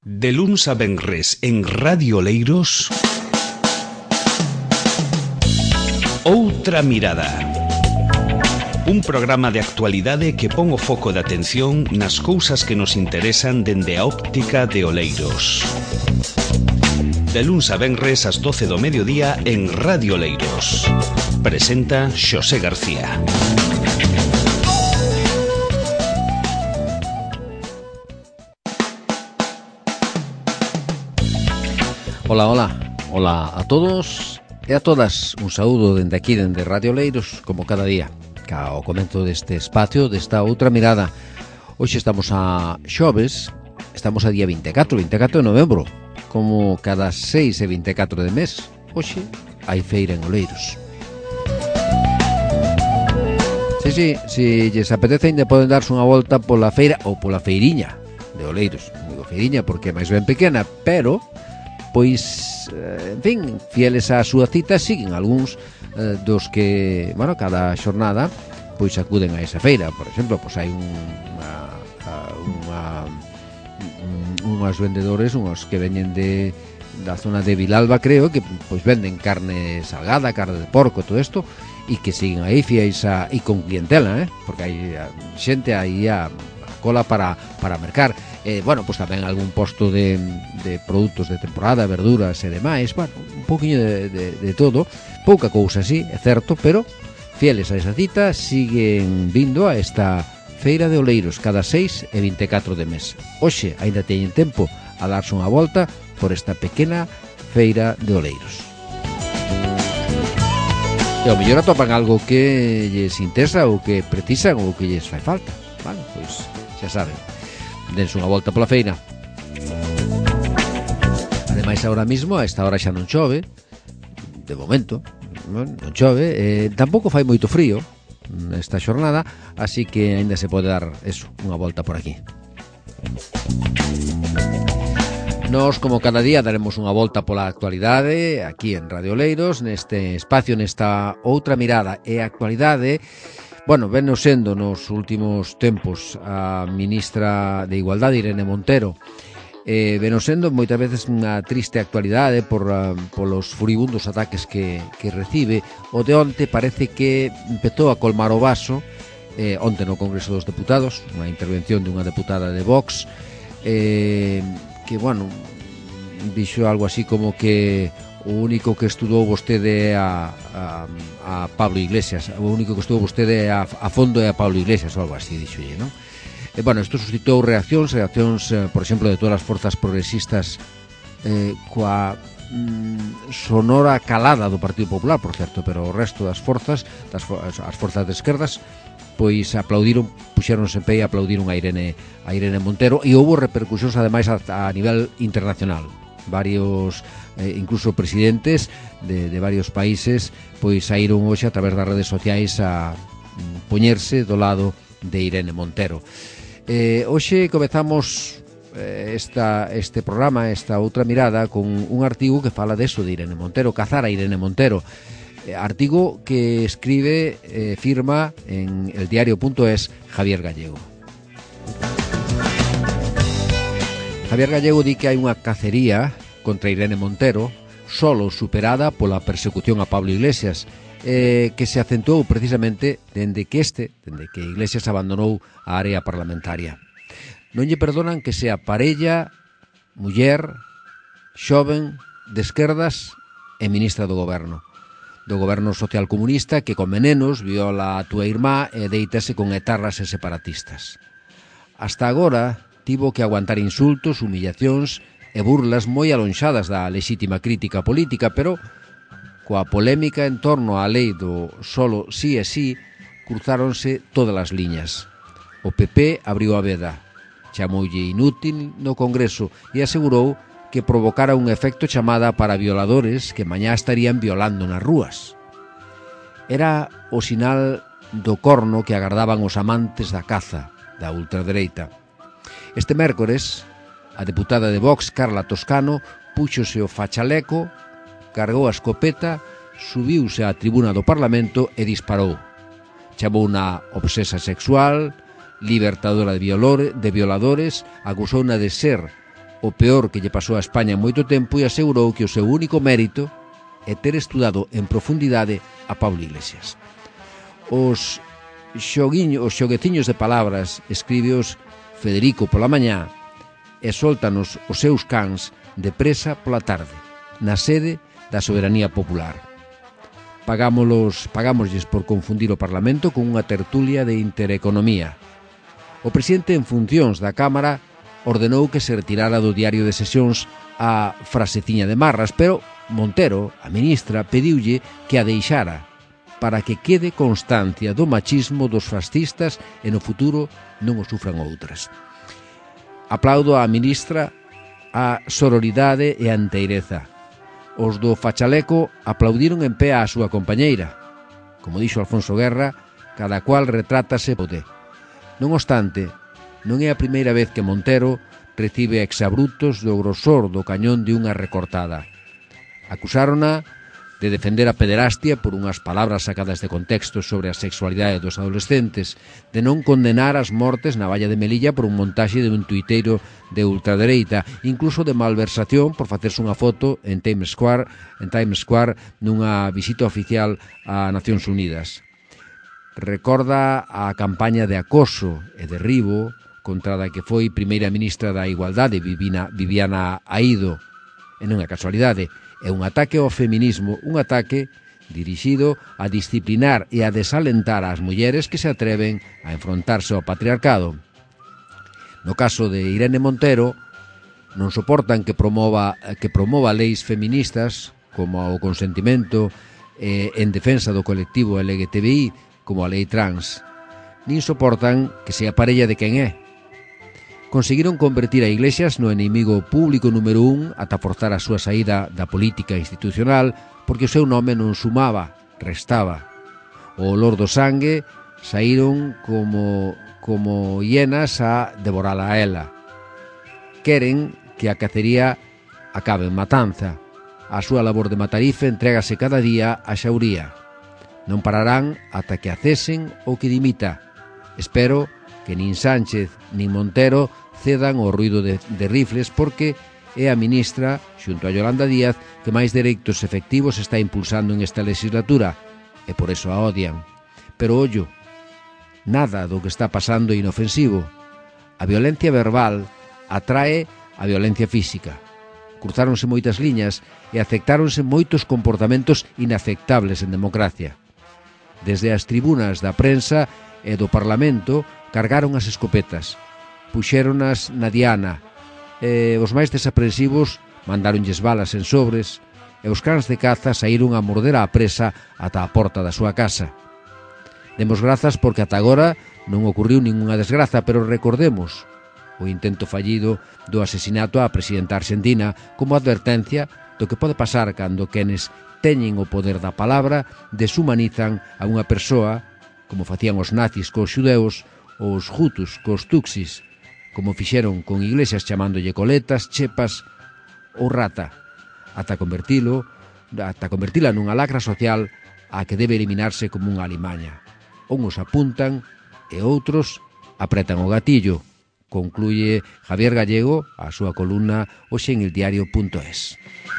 De luns a venres en Radio Oleiros, Outra Mirada. Un programa de actualidade que pon o foco de atención nas cousas que nos interesan dende a óptica de Oleiros. De luns a venres ás 12 do mediodía en Radio Oleiros. Presenta Xosé García. Hola a todos e a todas. Un saúdo dende aquí, dende Radio Oleiros, como cada día, ao comento deste espacio, desta outra mirada. Hoxe estamos a xoves, estamos a día 24 de novembro, como cada 6 e 24 de mes. Hoxe hai feira en Oleiros. Si lles apetece, ainda poden darse unha volta pola feira ou pola feiriña de Oleiros. Digo feiriña porque é máis ben pequena, pero pois, en fin, fieles á súa cita, siguen algúns dos que, bueno, cada xornada pois acuden a esa feira. Por exemplo, pois hai unhas vendedores, unhos que veñen da zona de Vilalba, creo, que pois venden carne salgada, carne de porco, todo isto, e que siguen aí fiéis e con clientela, porque hai xente aí a cola para mercar. Bueno, pois tamén algún posto de produtos de temporada, verduras e demais. Bueno, un poquinho de todo, pouca cousa así, é certo, pero fieles a esa cita siguen vindo a esta feira de Oleiros cada 6 e 24 de mes. Hoxe ainda teñen tempo a darse unha volta por esta pequena feira de Oleiros. E ao mellor atopan algo que lles interesa ou que precisan ou que lles fai falta. Vale, pois xa saben, dense unha volta pola feira. Ademais, ahora mismo, a esta hora xa non chove, de momento, non chove, tampouco fai moito frío nesta xornada, así que aínda se pode dar eso, unha volta por aquí. Nos, como cada día, daremos unha volta pola actualidade aquí en Radio Oleiros, neste espacio, nesta outra mirada. E a actualidade, bueno, veno sendo nos últimos tempos a ministra de Igualdade, Irene Montero, veno sendo moitas veces unha triste actualidade polos furibundos ataques que recibe. O de onte parece que empezou a colmar o vaso, onte no Congreso dos Deputados, unha intervención dunha deputada de Vox, que, bueno, dixo algo así como que o único que estudou vostede a Pablo Iglesias, o único que estudou vostede a fondo é a Pablo Iglesias, ou algo así, dixolle, non? Bueno, isto suscitou reaccións, por exemplo, de todas as forzas progresistas, coa sonora calada do Partido Popular, por certo, pero o resto das forzas, as forzas de esquerdas, pois aplaudiron, puxéronse en pé e aplaudiron a Irene Montero, e houve repercusións ademais a nivel internacional. Varios, incluso presidentes de varios países, pois saíron hoxe a través das redes sociais a poñerse do lado de Irene Montero. Hoxe comezamos este programa, esta outra mirada, con un artigo que fala deso de Irene Montero, cazar a Irene Montero. Artigo que escribe, firma en eldiario.es Javier Gallego. Javier Gallego di que hai unha cacería contra Irene Montero, solo superada pola persecución a Pablo Iglesias, que se acentuou precisamente dende que Iglesias abandonou a área parlamentaria. Non lle perdonan que sea parella, muller, xoven, de esquerdas e ministra do goberno socialcomunista, que con venenos viola a túa irmá e deítase con etarras e separatistas. Hasta agora tivo que aguantar insultos, humillacións e burlas moi alonxadas da lexítima crítica política, pero coa polémica en torno á lei do solo sí e sí, cruzáronse todas as liñas. O PP abriu a veda, chamoulle inútil no Congreso e asegurou que provocara un efecto chamada para violadores que mañá estarían violando nas rúas. Era o sinal do corno que agardaban os amantes da caza da ultradereita. Este mércores, a deputada de Vox, Carla Toscano, púxose o fachaleco, cargou a escopeta, subiuse á tribuna do Parlamento e disparou. Chamou unha obsesa sexual, libertadora de violadores, acusouna de ser o peor que lle pasou a España en moito tempo, e asegurou que o seu único mérito é ter estudado en profundidade a Pablo Iglesias. Os xogueciños de palabras escríbeos Federico pola mañá e soltanos os seus cans de presa pola tarde, na sede da soberanía popular. Pagámoslles por confundir o Parlamento con unha tertulia de intereconomía. O presidente en funcións da Cámara ordenou que se retirara do diario de sesións a fraseciña de Marras, pero Montero, a ministra, pediulle que a deixara para que quede constancia do machismo dos fascistas e no futuro non o sufran outras. Aplaudo á ministra a sororidade e a enteireza. Os do fachaleco aplaudiron en pé á súa compañeira. Como dixo Alfonso Guerra, cada cual retrátase pode. Non obstante, non é a primeira vez que Montero recibe exabrutos do grosor do cañón de unha recortada. Acusárona de defender a pederastia por unhas palabras sacadas de contexto sobre a sexualidade dos adolescentes, de non condenar as mortes na valla de Melilla por un montaxe de un tuiteiro de ultradereita, incluso de malversación por facerse unha foto en Times Square nunha visita oficial a Nacións Unidas. Recorda a campaña de acoso e derribo contra da que foi primeira ministra da Igualdade, Viviana Aido, e non é casualidade. É un ataque ao feminismo, un ataque dirixido a disciplinar e a desalentar as mulleres que se atreven a enfrontarse ao patriarcado. No caso de Irene Montero, non soportan que promova leis feministas como o consentimento en defensa do colectivo LGTBI, como a lei trans. Nin soportan que sea parella de quen é. Conseguiron convertir a Iglesias no inimigo público número 1 ata forzar a súa saída da política institucional porque o seu nome non sumaba, restaba. O olor do sangue saíron como hienas a devorala a ela. Queren que a cacería acabe en matanza. A súa labor de matarife entrégase cada día a Xauría. Non pararán ata que a cesen ou que dimita. Espero que nin Sánchez nin Montero cedan ao ruido de rifles porque é a ministra, xunto a Yolanda Díaz, que máis dereitos efectivos está impulsando en esta legislatura e por eso a odian. Pero ollo, nada do que está pasando é inofensivo. A violencia verbal atrae a violencia física. Cruzáronse moitas liñas e aceptáronse moitos comportamentos inaceptables en democracia. Desde as tribunas da prensa e do Parlamento cargaron as escopetas, puxéronas na diana, e os máis desaprensivos mandáronlles balas en sobres, e os cans de caza saíron a morder a presa ata a porta da súa casa. Demos grazas porque ata agora non ocurriu ningunha desgraza, pero recordemos o intento fallido do asesinato á presidenta argentina como advertencia do que pode pasar cando quenes teñen o poder da palabra deshumanizan a unha persoa, como facían os nazis cos xudeus, os hutus cos tuxis, como fixeron con Iglesias chamándolle coletas, chepas ou rata, ata convertila nunha lacra social a que debe eliminarse como unha alimaña. Uns apuntan e outros apretan o gatillo, concluye Javier Gallego a súa columna hoxe en eldiario.es.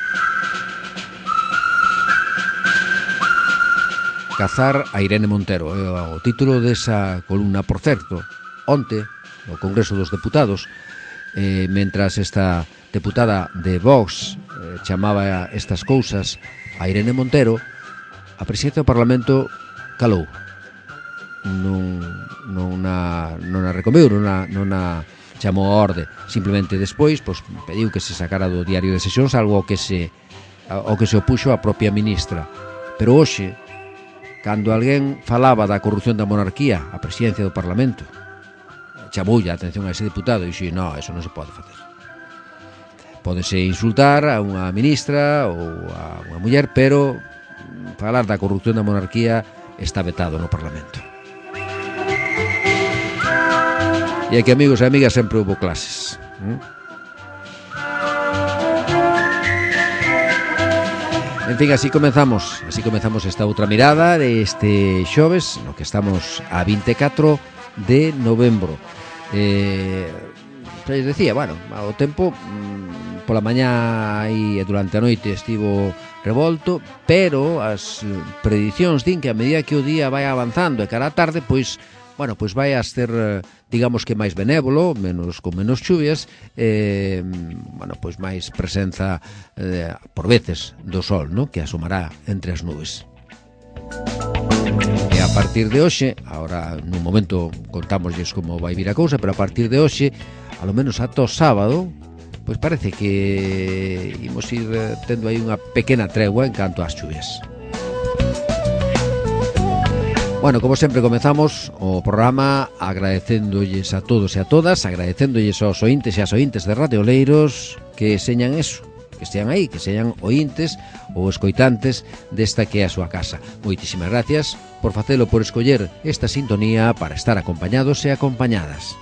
Cazar a Irene Montero é o título desa columna. Por certo, onte, no Congreso dos Deputados, mentras esta deputada de Vox chamaba estas cousas a Irene Montero, a presidencia do Parlamento calou. Non a recomeu, non a chamou a orde. Simplemente despois pediu que se sacara do diario de sesións algo ao que se opuxo a propia ministra. Pero hoxe, cando alguén falaba da corrupción da monarquía, a presidencia do Parlamento, chamoulle a atención a ese deputado e dixo, no, eso non se pode facer. Pódese insultar a unha ministra ou a unha muller, pero falar da corrupción da monarquía está vetado no Parlamento. E aquí, amigos e amigas, sempre houve clases. En fin, así comenzamos esta outra mirada deste xoves, no que estamos a 24 de novembro. xa decía, bueno, o tempo pola mañá e durante a noite estivo revolto, pero as predicións din que a medida que o día vai avanzando e cara á tarde, pois vai a ser, digamos que máis benévolo, con menos chuvias, pois máis presenza por veces do sol, no? Que asomará entre as nubes. E a partir de hoxe, agora nun momento contámoslles como vai vir a cousa, pero a partir de hoxe, alo menos ata o sábado, pois parece que imos ir tendo aí unha pequena tregua en canto ás chuvias. Bueno, como sempre comezamos o programa agradecéndolles a todos e a todas, agradecéndolles aos ointes e as ointes de Radio Oleiros que señan eso, que estean aí, que señan ointes ou escoitantes desta que é a súa casa. Moitísimas gracias por facelo, por escoller esta sintonía para estar acompañados e acompañadas.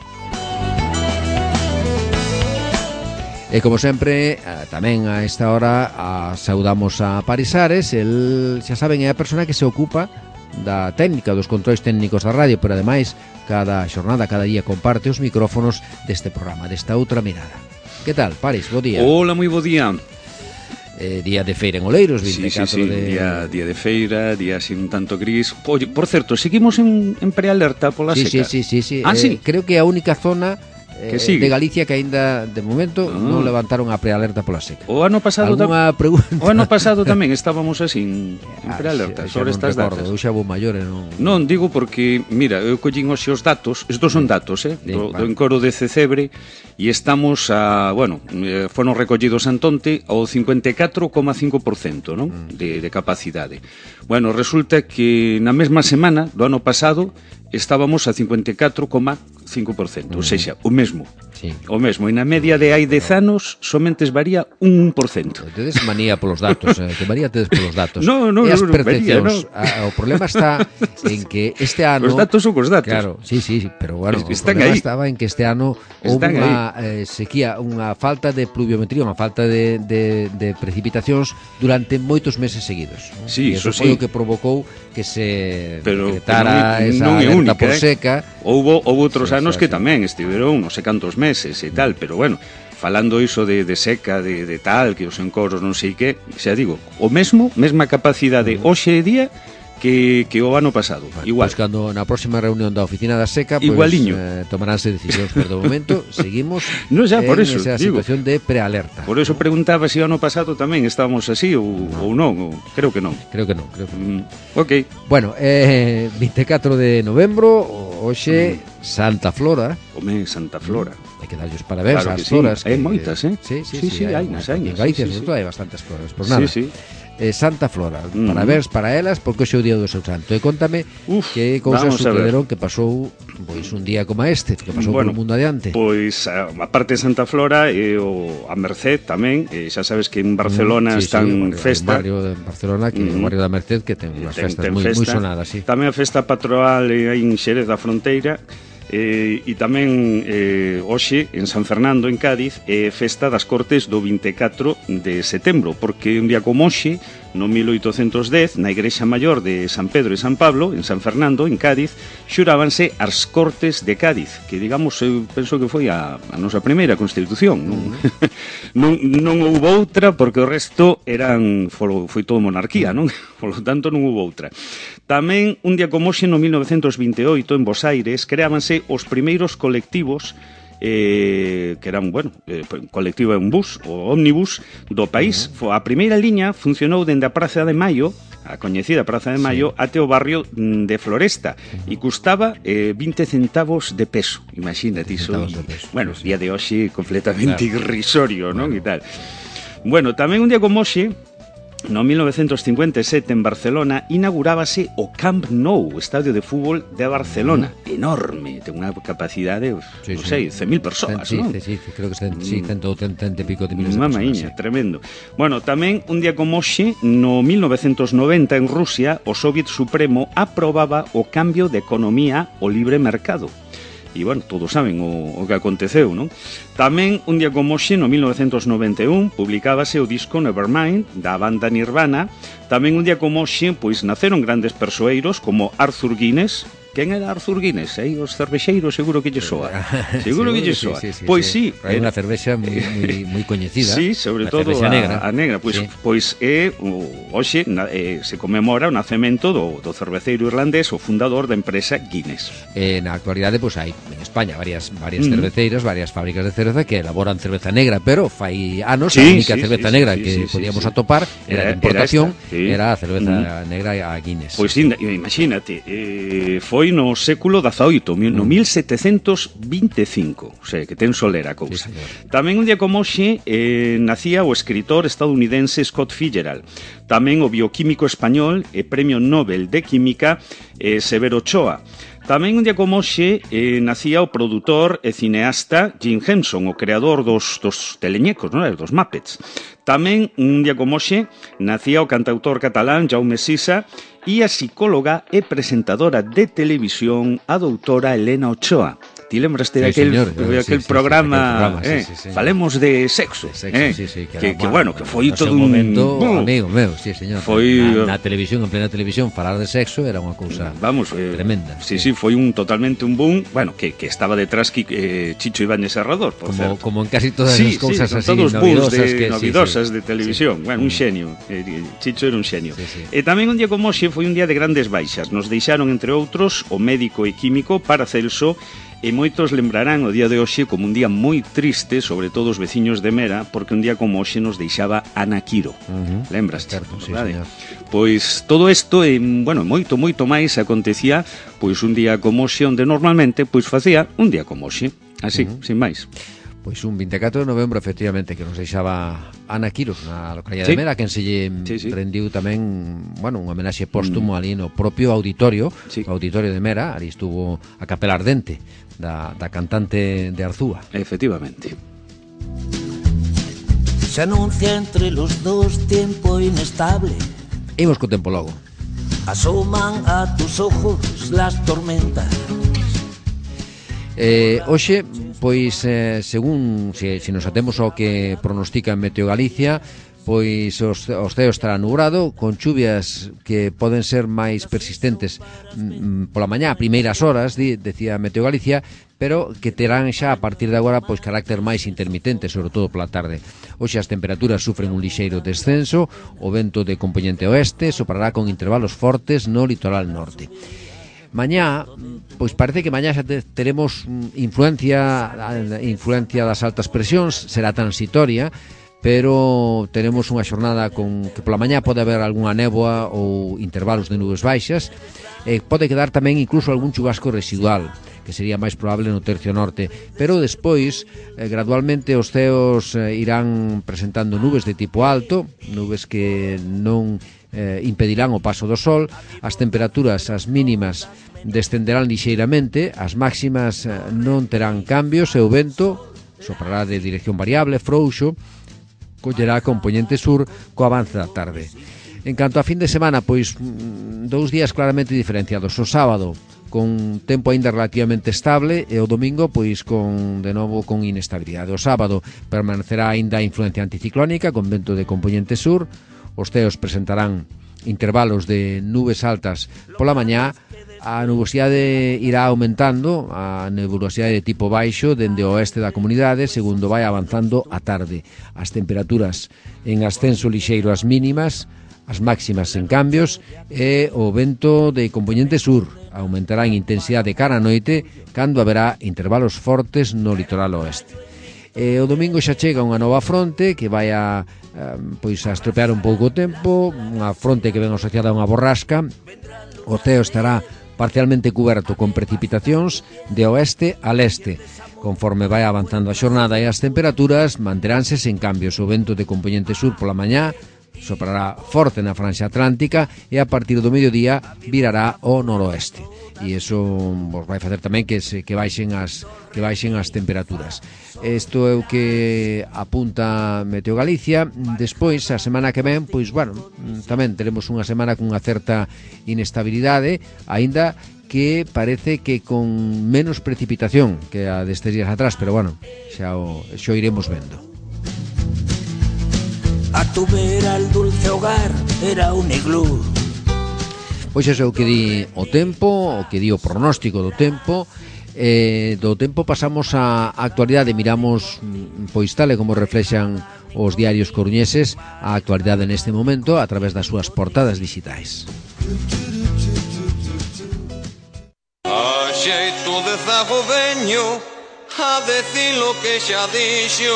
E como sempre, tamén a esta hora saudamos a Parisares. El, xa saben, é a persona que se ocupa da técnica, dos controis técnicos da radio, pero ademais cada xornada, cada día comparte os micrófonos deste programa, desta outra mirada. Que tal, Paris? Bo día. Hola, moi bo día. Día de feira en Oleiros, 24 sí. Día de feira, día así un tanto gris. Oye, por certo, seguimos en prealerta pola seca. Sí. Ah, sí? Creo que é a única zona de Galicia que aínda de momento non levantaron a prealerta pola seca. O ano pasado pregunta? O ano pasado tamén estábamos así en prealerta sobre estas datas. Eu xa vou maior e non digo porque, mira, eu collín hoxe os datos, estos son datos, do encoro de Cecebre, e estamos foron recollidos antonte ao 54,5%, non? De capacidade. Bueno, resulta que na mesma semana do ano pasado estábamos a 54,5%, ou seja, o mesmo. Sí. O mesmo, e na media de hai 10 anos somente varía un 1%. Tedes manía polos datos, que varía tedes polos datos. No, e as varía, percepcións. no. O problema está en que este ano... Os datos son os datos. Claro, sí, pero bueno, o aí. problema estaba en que este ano houve unha sequía, unha falta de pluviometría, unha falta de precipitacións durante moitos meses seguidos. Sí, eso foi o que provocou que se pero decretara esa non é alerta única, por seca. Houve outros anos que tamén estiveron non sei cantos meses e tal, pero bueno, falando iso de seca, de tal, que os encoros non sei que, xa digo, mesma capacidade hoxe día que o ano pasado, igual. Pois cando na próxima reunión da oficina da seca, pois tomaránse decisións, pero de momento seguimos no, xa, por eso, esa situación de prealerta. Por eso preguntaba se o ano pasado tamén estábamos así ou non, creo que non. Ok. Bueno, 24 de novembro, hoxe Santa Flora. Home, Santa Flora. Hai que darlle os parabéns claro ás floras. Hai moitas, Sí, hai nas años. En Galicia, sobre todo, hai bastantes floras. Pois nada. Sí. Santa Flora, parabéns para elas porque hoxe é o día do seu santo. E contame que cousas sucederon que pasou pois un día como este, que pasou polo mundo adiante. Pois a parte de Santa Flora e a Merced tamén, xa sabes que en Barcelona están festa. O barrio de Barcelona, que é o barrio da Merced, que ten unhas festas moi sonadas, sí. Tamén a festa patronal aí en Xérez da Fronteira. E tamén hoxe en San Fernando, en Cádiz, é festa das Cortes do 24 de setembro, porque un día como hoxe, no 1810, na Igrexa Maior de San Pedro e San Pablo, en San Fernando, en Cádiz, xurábanse as Cortes de Cádiz, que digamos, eu penso que foi a nosa primeira Constitución. Non houve outra, porque o resto foi todo monarquía, non? Por lo tanto, non houve outra. Tamén, un día como hoxe, no 1928, en Bos Aires, creábanse os primeiros colectivos que eran, colectivo en bus, o ómnibus do país. A primeira liña funcionou dende a Praza de Maio, a coñecida Praza de Maio, até o barrio de Floresta, e custaba 20 centavos de peso. Imagínate iso. Bueno, día de hoxe completamente irrisorio, non? E tal. Bueno, tamén un día como hoxe, no 1957, en Barcelona, inaugurábase o Camp Nou, o estadio de fútbol de Barcelona. Enorme, ten unha capacidade, non sei, 100.000 persoas, non? Sí, creo que 180 e pico de miles de personas. Mamaíña, tremendo. Bueno, tamén, un día como hoxe, no 1990, en Rusia, o Soviet Supremo aprobaba o cambio de economía ao libre mercado. E, bueno, todos saben o que aconteceu, non? Tamén, un día como hoxe, no 1991, publicábase o disco Nevermind, da banda Nirvana. Tamén, un día como hoxe, pois naceron grandes persoeiros como Arthur Guinness, quen era Arthur Guinness? Os cervexeiros seguro que lle soa. Seguro que lle soa. Pois sí. É unha cervexa moi coñecida. Sí, sobre todo a negra. Pois hoxe se conmemora o nacemento do cerveceiro irlandés, o fundador da empresa Guinness. Na actualidade, pois hai en España varias cerveceiras, varias fábricas de cerveza que elaboran cerveza negra, pero fai anos a única cerveza negra que podíamos atopar era de importación, era a cerveza negra a Guinness. Pois imagínate, foi no século XVIII, no 1725, o sea, que ten solera a cousa. Tamén un día como hoxe nacía o escritor estadounidense Scott Fitzgerald. Tamén o bioquímico español e premio Nobel de Química Severo Ochoa. Tamén un día como hoxe nacía o produtor e cineasta Jim Henson, o creador dos teleñecos, non? Dos Muppets. Tamén un día como hoxe nacía o cantautor catalán Jaume Sisa e a psicóloga e presentadora de televisión a doutora Elena Ochoa. Ti lembraste de aquel programa, falemos de sexo, que foi todo un momento, amigo meu, sí, señor. Na televisión, en plena televisión, falar de sexo era unha cousa tremenda. Sí, foi totalmente un boom, que estaba detrás Chicho Ibáñez Serrador, por certo. Como en casi todas as cousas así novidosas de televisión. Un xenio, Chicho era un xenio. E tamén un día como hoxe foi un día de grandes baixas. Nos deixaron, entre outros, o médico e químico Paracelso. E moitos lembrarán o día de hoxe como un día moi triste, sobre todo os veciños de Mera, porque un día como hoxe nos deixaba Ana Quiro. Lembraste? Certo, sí, señor. Pois todo isto e, moito máis acontecía pois un día como hoxe, onde normalmente pois facía un día como hoxe, así, sin máis. Pois un 24 de novembro, efectivamente, que nos deixaba Ana Quiros na localidade de Mera, quen se lle rendiu tamén, un homenaxe póstumo ali no propio auditorio, o auditorio de Mera, ali estuvo a capela ardente da cantante de Arzúa. Efectivamente. Se anuncia entre los dos tiempo inestable. Imos co tempo logo. Asoman a tus ojos las tormentas. Hoxe, pois, según se nos atemos ao que pronostica Meteo Galicia, pois o ceo estará nubrado, con chuvias que poden ser máis persistentes pola mañá, a primeiras horas, decía Meteo Galicia, pero que terán xa a partir de agora pois carácter máis intermitente, sobre todo pola tarde. Hoxe as temperaturas sufren un lixeiro descenso, o vento de compoñente oeste soprará con intervalos fortes no litoral norte. Mañá, pois parece que mañá xa teremos influencia das altas presións, será transitoria, pero tenemos unha xornada con que pola mañá pode haber algunha néboa ou intervalos de nubes baixas, pode quedar tamén incluso algún chubasco residual, que sería máis probable no tercio norte, pero despois gradualmente os ceos irán presentando nubes de tipo alto, nubes que non impedirán o paso do sol, as temperaturas, as mínimas descenderán lixeiramente, as máximas non terán cambios e o vento soprará de dirección variable, frouxo, collerá compoñente sur co avance da tarde. En canto a fin de semana, pois 2 días claramente diferenciados. O sábado con tempo aínda relativamente estable e o domingo pois de novo con inestabilidade. O sábado permanecerá aínda a influencia anticiclónica con vento de compoñente sur. Os ceos presentarán intervalos de nubes altas pola mañá. A nubosidade irá aumentando, a nebulosidade de tipo baixo dende o oeste da comunidade segundo vai avanzando a tarde. As temperaturas en ascenso lixeiro as mínimas, as máximas en cambios e o vento de compoñente sur aumentará en intensidade cara a noite cando haberá intervalos fortes no litoral oeste. O domingo xa chega unha nova fronte que vai a estropear un pouco o tempo, unha fronte que ven asociada a unha borrasca. O ceo estará parcialmente cuberto con precipitacións de oeste a leste. Conforme vai avanzando a xornada e as temperaturas manteránse sen cambios. O vento de compoñente sur pola mañá soprará forte na franxa atlántica e a partir do mediodía virará ao noroeste. E iso vos vai facer tamén que baixen as temperaturas. Isto é o que apunta Meteo Galicia. Despois, a semana que ven, pois, tamén teremos unha semana con unha certa inestabilidade, aínda que parece que con menos precipitación que a destes días atrás, pero xa iremos vendo. A tu vera el dulce hogar era un iglú. Pois é o que di o tempo, o que di o pronóstico do tempo. Do tempo pasamos á actualidade, miramos pois tal e como reflexan os diarios coruñeses a actualidade neste momento a través das súas portadas digitais. A xeito de zago veño a decir lo que xa dixo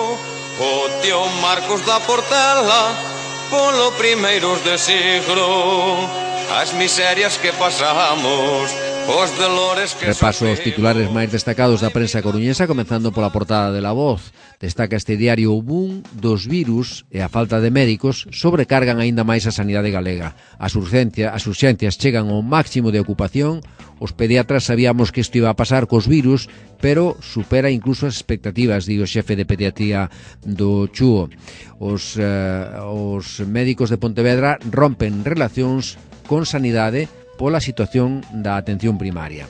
o tío Marcos da Portela polo primeiros de siglo, as miserias que pasamos, os dolores que repaso os titulares máis destacados da prensa coruñesa, comenzando pola portada de La Voz. Destaca este diario: o boom dos virus e a falta de médicos sobrecargan aínda máis a sanidade galega. As urxencias chegan ao máximo de ocupación. Os pediatras sabíamos que isto iba a pasar cos virus, pero supera incluso as expectativas, di o xefe de pediatría do Chúo. Os médicos de Pontevedra rompen relacións con sanidade pola situación da atención primaria.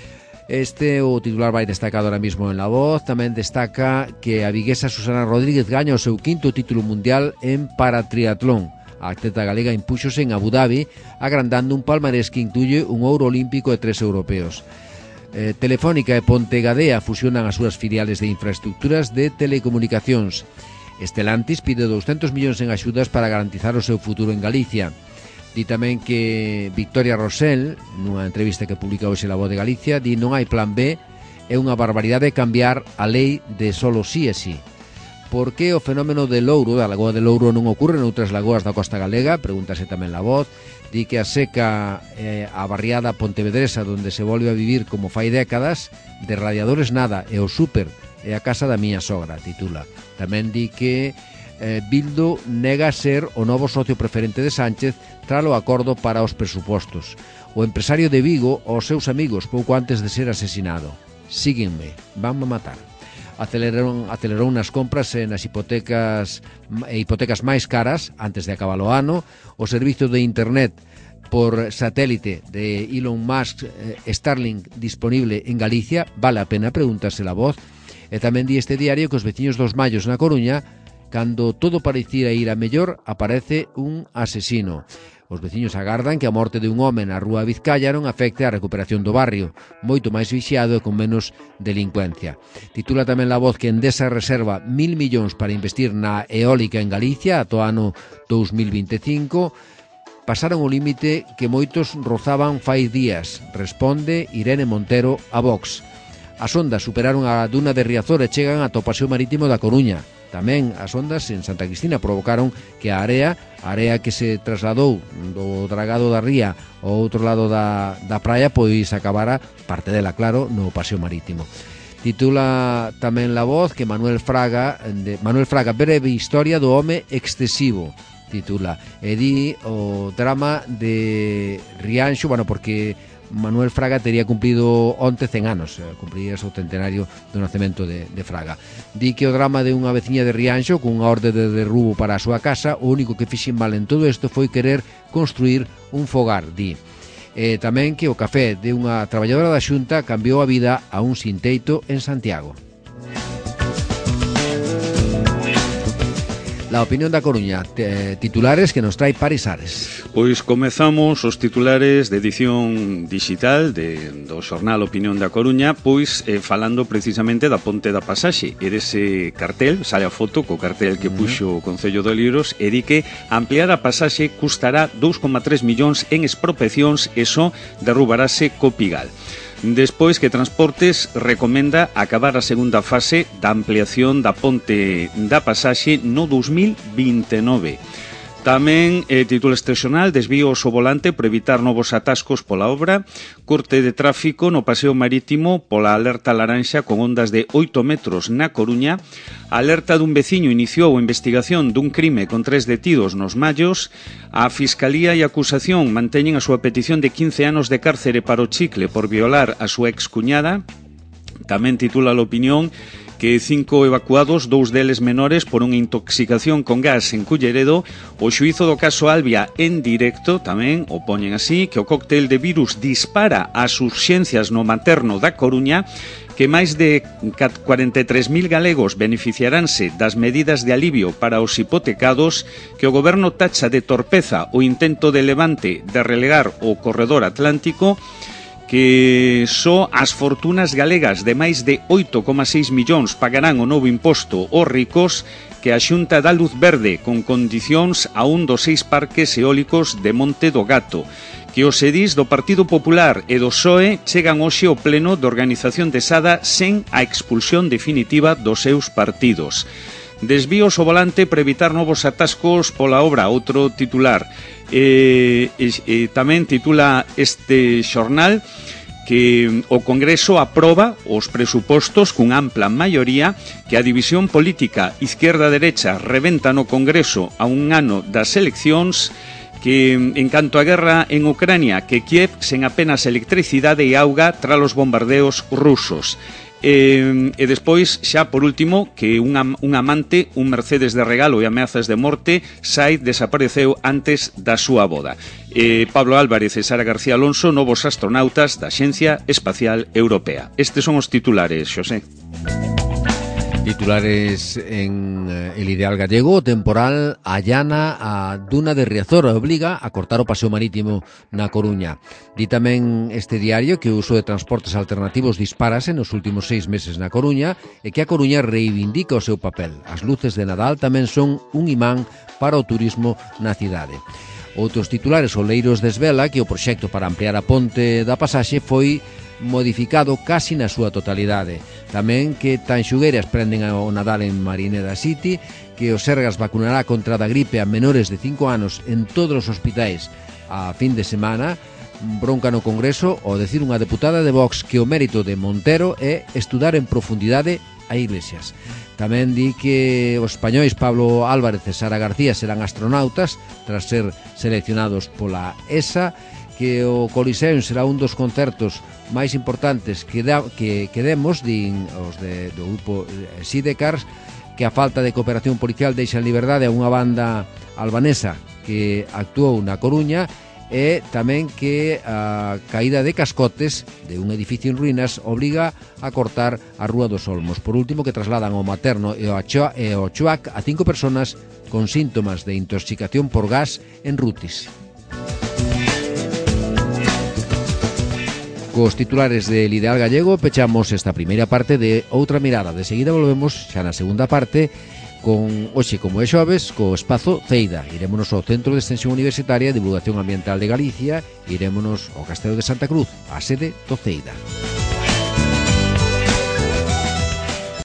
Este o titular vai destacado ahora mismo en La Voz. Tamén destaca que a viguesa Susana Rodríguez gaña o seu quinto título mundial en paratriatlón. A atleta galega impúxose en Abu Dhabi, agrandando un palmarés que incluye un ouro olímpico e 3 europeos. Telefónica e Pontegadea fusionan as súas filiales de infraestructuras de telecomunicacións. Estelantis pide 200 millóns en axudas para garantizar o seu futuro en Galicia. Di tamén que Victoria Rosell, nunha entrevista que publica hoxe La Voz de Galicia, di non hai plan B, é unha barbaridade cambiar a lei de solo sí e sí. Por que o fenómeno de Louro, da Lagoa de Louro, non ocorre noutras lagoas da costa galega? Pregúntase tamén La Voz. Di que a seca a barriada pontevedresa, onde se volve a vivir como fai décadas, de radiadores nada, e o súper é a casa da miña sogra, titula. Tamén di que Bildo nega ser o novo socio preferente de Sánchez tras o acordo para os presupostos. O empresario de Vigo aos seus amigos pouco antes de ser asesinado: síguenme, vanme matar. Acelerou nas compras e nas hipotecas máis caras antes de acabar o ano. O servizo de internet por satélite de Elon Musk, Starlink, disponible en Galicia, vale a pena, pregúntase La Voz. E tamén di este diario que os veciños dos Mallos na Coruña, cando todo parecía ir a mellor, aparece un asesino. Os veciños agardan que a morte de un home na rúa Vizcaya non afecte a recuperación do barrio, moito máis vixiado e con menos delincuencia. Titula tamén La Voz que Endesa reserva 1.000 millóns para investir na eólica en Galicia ata o ano 2025. Pasaron o límite que moitos rozaban fai días, responde Irene Montero a Vox. As ondas superaron a duna de Riazor e chegan ata o paseo marítimo da Coruña. Tamén as ondas en Santa Cristina provocaron que a area que se trasladou do dragado da ría ao outro lado da praia, pois acabara, parte dela claro, no paseo marítimo. Titula tamén La Voz que Manuel Fraga, breve historia do home excesivo, titula, e di o drama de Rianxo, porque Manuel Fraga tería cumprido onte 100 anos, cumpriría o centenario do nacemento de Fraga. Di que o drama de unha veciña de Rianxo cunha orde de derrubo para a súa casa, o único que fixen mal en todo isto foi querer construir un fogar, di. Tamén que o café de unha traballadora da Xunta cambiou a vida a un sin teito en Santiago. La opinión da Coruña, titulares que nos trae Paris Ares. Pois comezamos os titulares de edición digital do xornal Opinión da Coruña, pois falando precisamente da Ponte da Pasaxe e dese cartel, sale a foto co cartel que puxo o Concello de Oleiros, e di que ampliar a pasaxe custará 2,3 millóns en expropiacións e só derrubarase co Pigal. Despois que Transportes recomenda acabar a segunda fase da ampliación da Ponte da Pasaxe no 2029. Tamén, título excepcional, desvíos ao volante para evitar novos atascos pola obra, corte de tráfico no paseo marítimo pola alerta laranxa con ondas de 8 metros na Coruña, alerta dun veciño iniciou a investigación dun crime con 3 detidos nos Mallos, a Fiscalía e a acusación manteñen a súa petición de 15 anos de cárcere para o Chicle por violar a súa excuñada. Tamén titula a Opinión que 5 evacuados, 2 deles menores, por unha intoxicación con gas en Culleredo. O xuízo do caso Albia en directo tamén o poñen así, que o cóctel de virus dispara as urxencias no materno da Coruña, que máis de 43.000 galegos beneficiaránse das medidas de alivio para os hipotecados, que o goberno tacha de torpeza o intento de Levante de relegar o corredor atlántico, que só as fortunas galegas de máis de 8,6 millóns pagarán o novo imposto aos ricos, que a Xunta dá luz verde con condicións a un dos 6 parques eólicos de Monte do Gato, que os edís do Partido Popular e do PSOE chegan hoxe ao pleno de organización de Sada sen a expulsión definitiva dos seus partidos. Desvíos ao volante para evitar novos atascos pola obra, outro titular. Tamén titula este xornal que o Congreso aproba os presupostos cunha ampla maioría, que a división política izquierda-derecha rebenta no Congreso a un ano das eleccións, que en canto á guerra en Ucrania, que Kiev sen apenas electricidade e auga tras os bombardeos rusos. E despois, xa por último, que un amante, un Mercedes de regalo e ameazas de morte, desapareceu antes da súa boda. Pablo Álvarez e Sara García Alonso, novos astronautas da Axencia Espacial Europea. Estes son os titulares, Xosé. Titulares en El Ideal Gallego. O temporal allana a duna de Riazor e obliga a cortar o paseo marítimo na Coruña. Di tamén este diario que o uso de transportes alternativos dispárase nos últimos 6 meses na Coruña e que a Coruña reivindica o seu papel. As luces de Nadal tamén son un imán para o turismo na cidade. Outros titulares, Oleiros desvela que o proxecto para ampliar a ponte da pasaxe foi modificado casi na súa totalidade. Tamén que Tanxugueiras prenden o Nadal en Marineda City, que o Sergas vacunará contra da gripe a menores de 5 anos en todos os hospitais a fin de semana. Bronca no Congreso ao decir unha deputada de Vox que o mérito de Montero é estudar en profundidade a Iglesias. Tamén di que os españois Pablo Álvarez e Sara García serán astronautas tras ser seleccionados pola ESA, que o Coliseum será un dos concertos máis importantes que demos, din os do grupo Sidecars, que a falta de cooperación policial deixa en liberdade a unha banda albanesa que actuou na Coruña, e tamén que a caída de cascotes de un edificio en ruínas obriga a cortar a Rúa dos Olmos. Por último, que trasladan ao materno e ao Chuac a 5 personas con síntomas de intoxicación por gas en Rutis. Cos titulares del Ideal Gallego pechamos esta primeira parte de Outra Mirada. De seguida volvemos xa na segunda parte con, hoxe como é xoves, co espazo Ceida. Irémonos ao Centro de Extensión Universitaria e Divulgación Ambiental de Galicia, irémonos ao Castelo de Santa Cruz, a sede do Ceida.